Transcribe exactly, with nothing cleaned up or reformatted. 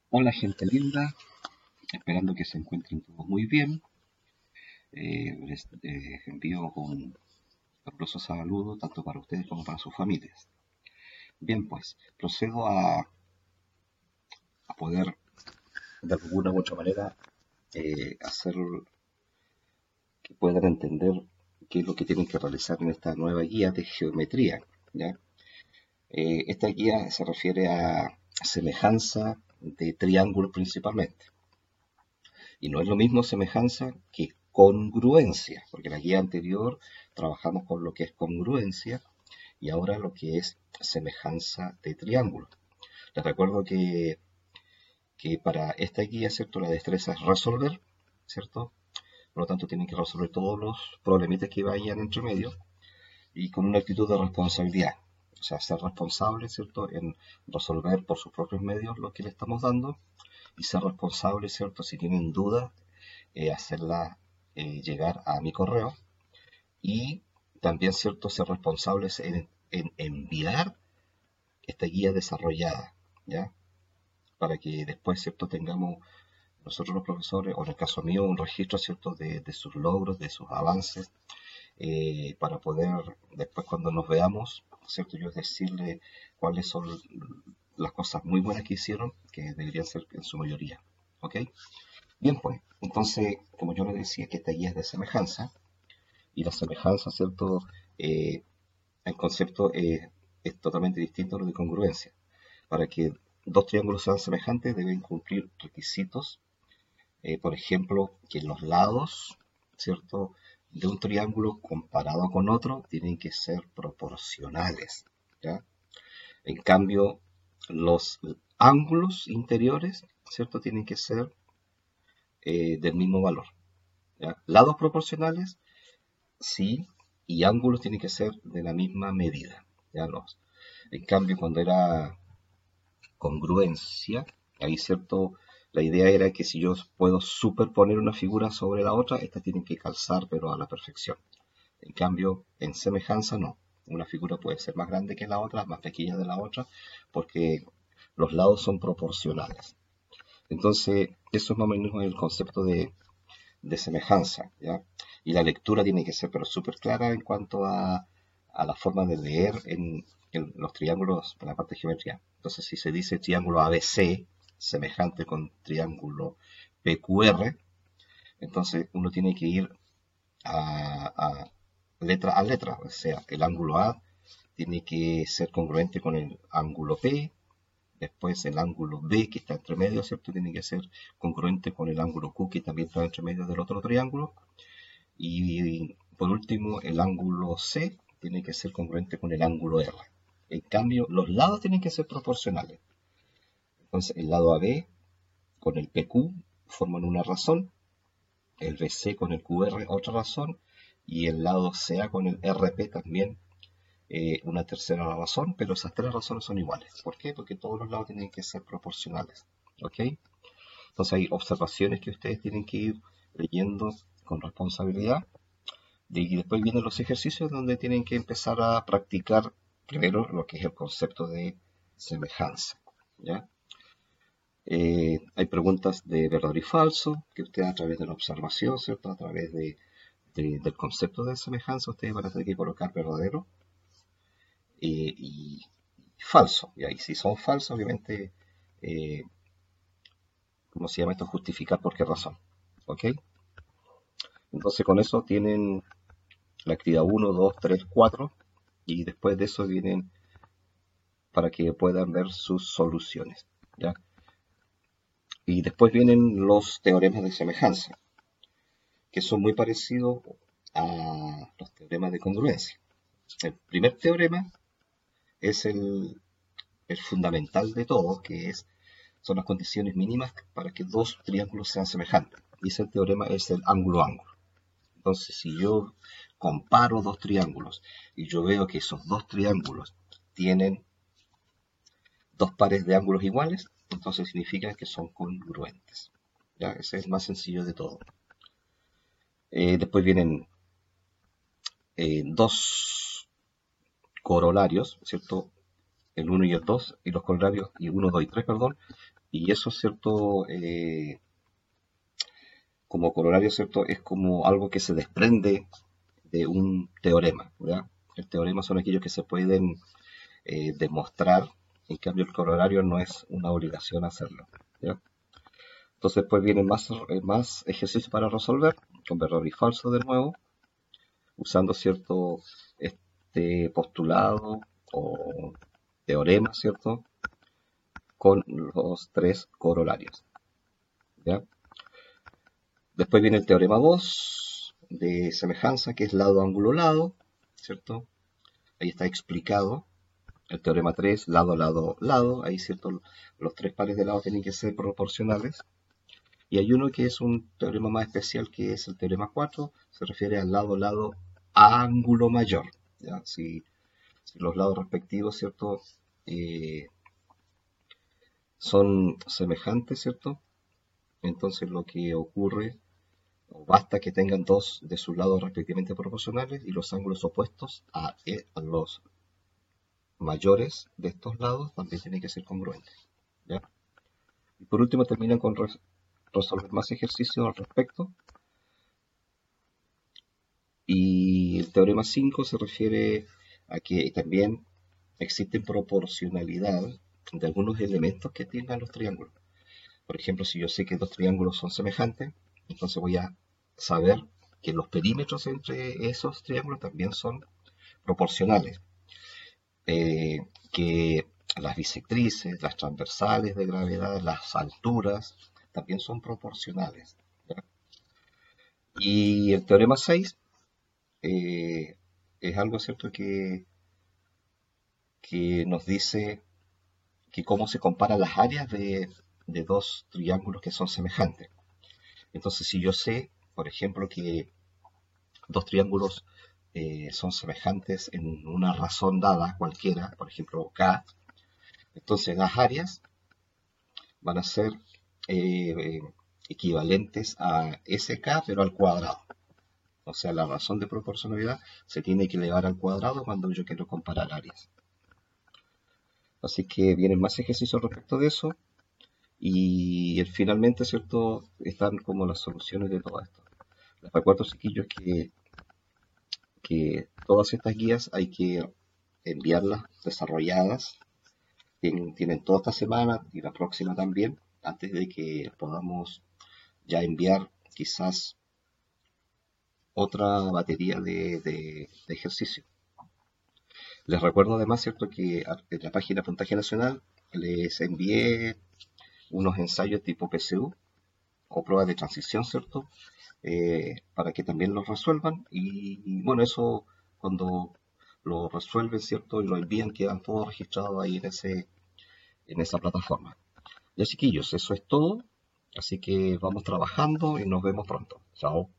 Hola gente linda, esperando que se encuentren todos muy bien. Eh, les eh, envío un caluroso saludo tanto para ustedes como para sus familias. Bien, pues procedo a, a poder de alguna u otra manera eh, hacer que puedan entender qué es lo que tienen que realizar en esta nueva guía de geometría. ¿Ya? Eh, esta guía se refiere a semejanza de triángulos principalmente. Y no es lo mismo semejanza que congruencia, porque la guía anterior trabajamos con lo que es congruencia y ahora lo que es semejanza de triángulo. Les recuerdo que, que para esta guía, ¿cierto? La destreza es resolver, ¿cierto? Por lo tanto, tienen que resolver todos los problemitas que vayan entre medio y con una actitud de responsabilidad. O sea, ser responsable, ¿cierto? En resolver por sus propios medios lo que le estamos dando y ser responsable, ¿cierto? Si tienen dudas, eh, hacerla eh, llegar a mi correo y también, ¿cierto?, ser responsables en, en enviar esta guía desarrollada, ¿ya? Para que después, ¿cierto?, tengamos nosotros los profesores, o en el caso mío, un registro, ¿cierto?, de, de sus logros, de sus avances, eh, para poder después cuando nos veamos, ¿cierto?, yo decirle cuáles son las cosas muy buenas que hicieron, que deberían ser en su mayoría, ¿ok? Bien, pues, entonces, como yo le decía, que esta guía es de semejanza, y la semejanza, ¿cierto? Eh, el concepto es, es totalmente distinto a lo de congruencia. Para que dos triángulos sean semejantes deben cumplir requisitos, eh, por ejemplo, que los lados, ¿cierto? De un triángulo comparado con otro tienen que ser proporcionales, ¿ya? En cambio, los ángulos interiores, ¿cierto? Tienen que ser eh, del mismo valor, ¿ya? Lados proporcionales, sí, y ángulos tienen que ser de la misma medida. ¿Ya? Los, en cambio, cuando era congruencia, ahí cierto, la idea era que si yo puedo superponer una figura sobre la otra, estas tienen que calzar, pero a la perfección. En cambio, en semejanza no. Una figura puede ser más grande que la otra, más pequeña de la otra, porque los lados son proporcionales. Entonces, eso es más o menos el concepto de, de semejanza, ¿ya? Y la lectura tiene que ser pero súper clara en cuanto a, a la forma de leer en, en los triángulos, en la parte de geometría. Entonces, si se dice triángulo A B C, semejante con triángulo P Q R, entonces uno tiene que ir a, a letra a letra, o sea, el ángulo A tiene que ser congruente con el ángulo P, después el ángulo B que está entre medio, ¿cierto? Tiene que ser congruente con el ángulo Q que también está entre medio del otro triángulo. Y por último, el ángulo C tiene que ser congruente con el ángulo R. En cambio, los lados tienen que ser proporcionales. Entonces, el lado A B con el P Q forman una razón, el B C con el Q R otra razón, y el lado C A con el R P también eh, una tercera razón, pero esas tres razones son iguales. ¿Por qué? Porque todos los lados tienen que ser proporcionales. ¿Ok? Entonces hay observaciones que ustedes tienen que ir leyendo con responsabilidad. Y después vienen los ejercicios donde tienen que empezar a practicar primero lo que es el concepto de semejanza. ¿Ya? Eh, hay preguntas de verdadero y falso, que ustedes a través de la observación, ¿cierto? A través de, de, del concepto de semejanza, ustedes van a tener que colocar verdadero eh, y falso. Y ahí si son falsos, obviamente, eh, ¿cómo se llama esto? Justificar por qué razón. ¿Ok? Entonces con eso tienen la actividad uno, dos, tres, cuatro y después de eso vienen para que puedan ver sus soluciones. ¿Ya? Y después vienen los teoremas de semejanza, que son muy parecidos a los teoremas de congruencia. El primer teorema es el, el fundamental de todo, que es, son las condiciones mínimas para que dos triángulos sean semejantes. Y ese teorema es el ángulo-ángulo. Entonces, si yo comparo dos triángulos y yo veo que esos dos triángulos tienen dos pares de ángulos iguales, entonces significa que son congruentes. ¿Ya? Ese es el más sencillo de todo. Eh, después vienen eh, dos corolarios, ¿cierto? el uno y el dos, y los corolarios, y uno, dos y tres, perdón, y eso, ¿cierto? Eh, como corolario, ¿cierto? Es como algo que se desprende de un teorema, ¿ya? El teorema son aquellos que se pueden eh, demostrar, en cambio el corolario no es una obligación hacerlo, ¿ya? Entonces después vienen más, eh, más ejercicios para resolver, con verdadero y falso de nuevo, usando cierto este postulado o teorema, ¿cierto? Con los tres corolarios, ¿ya? Después viene el teorema dos de semejanza, que es lado, ángulo, lado, ¿cierto? Ahí está explicado. El teorema tres, lado, lado, lado. Ahí, ¿cierto? Los tres pares de lados tienen que ser proporcionales. Y hay uno que es un teorema más especial, que es el teorema cuatro. Se refiere al lado, lado, ángulo mayor, ¿ya? Si, si los lados respectivos, ¿cierto? Eh, son semejantes, ¿cierto? Entonces lo que ocurre, o basta que tengan dos de sus lados respectivamente proporcionales y los ángulos opuestos a, a los mayores de estos lados también tienen que ser congruentes, ¿ya? Y por último terminan con res resolver más ejercicios al respecto. Y el teorema cinco se refiere a que también existe proporcionalidad de algunos elementos que tengan los triángulos. Por ejemplo, si yo sé que dos triángulos son semejantes, entonces voy a saber que los perímetros entre esos triángulos también son proporcionales. Eh, que las bisectrices, las transversales de gravedad, las alturas, también son proporcionales, ¿ya? Y el teorema seis eh, es algo cierto que, que nos dice que cómo se comparan las áreas de, de dos triángulos que son semejantes. Entonces, si yo sé, por ejemplo, que dos triángulos eh, son semejantes en una razón dada cualquiera, por ejemplo, K, entonces las áreas van a ser eh, eh, equivalentes a S K, pero al cuadrado. O sea, la razón de proporcionalidad se tiene que elevar al cuadrado cuando yo quiero comparar áreas. Así que vienen más ejercicios respecto de eso. Y finalmente, ¿cierto? Están como las soluciones de todo esto. Les recuerdo, chiquillos, que, que todas estas guías hay que enviarlas desarrolladas. Tienen, tienen toda esta semana y la próxima también, antes de que podamos ya enviar quizás otra batería de, de, de ejercicio. Les recuerdo además, ¿cierto?, que en la página Puntaje Nacional les envié unos ensayos tipo P C U o pruebas de transición, ¿cierto?, eh, para que también los resuelvan. Y, y bueno, eso cuando lo resuelven, ¿cierto?, y lo envían, quedan todos registrados ahí en, ese, en esa plataforma. Ya, chiquillos, eso es todo. Así que vamos trabajando y nos vemos pronto. Chao.